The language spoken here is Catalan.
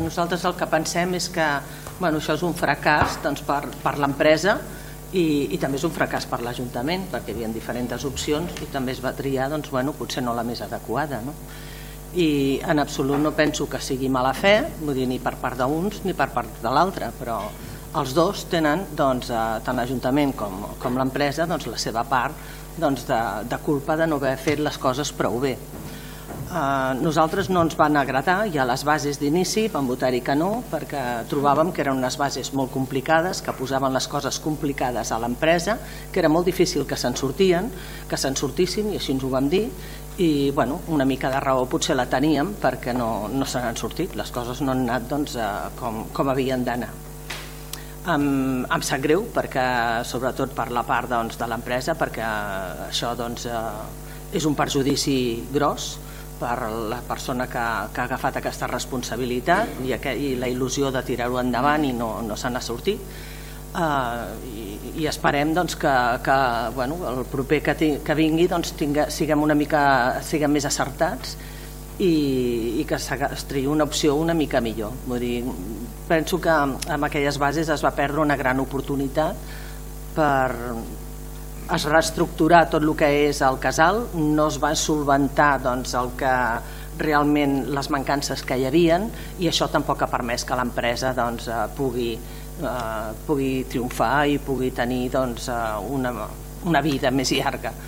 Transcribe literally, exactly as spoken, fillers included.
nosaltres el que pensem és que bueno, això és un fracàs doncs, per, per l'empresa i, i també és un fracàs per l'Ajuntament, perquè hi havia diferents opcions i també es va triar doncs, bueno, potser no la més adequada. No? I en absolut no penso que sigui mala fe, vull dir, ni per part d'uns ni per part de l'altre, però els dos tenen, doncs, tant l'Ajuntament com, com l'empresa, doncs, la seva part doncs, de, de culpa de no haver fet les coses prou bé. Uh, nosaltres no ens van agradar, ja les bases d'inici vam votar-hi que no, perquè trobàvem que eren unes bases molt complicades, que posaven les coses complicades a l'empresa, que era molt difícil que se'n sortien, que se'n sortissin, i així ens ho vam dir, i bueno, una mica de raó potser la teníem perquè no, no se n'han sortit, les coses no han anat doncs, uh, com, com havien d'anar. Em, em sap greu, perquè, sobretot per la part doncs, de l'empresa, perquè això doncs, uh, és un perjudici gros per la persona que, que ha agafat aquesta responsabilitat i, i la il·lusió de tirar-ho endavant i no, no se n'ha sortit. Uh, i, i esperem doncs, que, que bueno, el proper que, que vingui doncs, tinga, siguem una mica siguem més acertats i, i que es triï una opció una mica millor. Vull dir, penso que amb aquelles bases es va perdre una gran oportunitat per es reestructurar tot el que és el casal, no es va solventar doncs, el que realment les mancances que hi havien i això tampoc ha permès que l'empresa doncs, pugui, eh, pugui triomfar i pugui tenir doncs, una, una vida més llarga.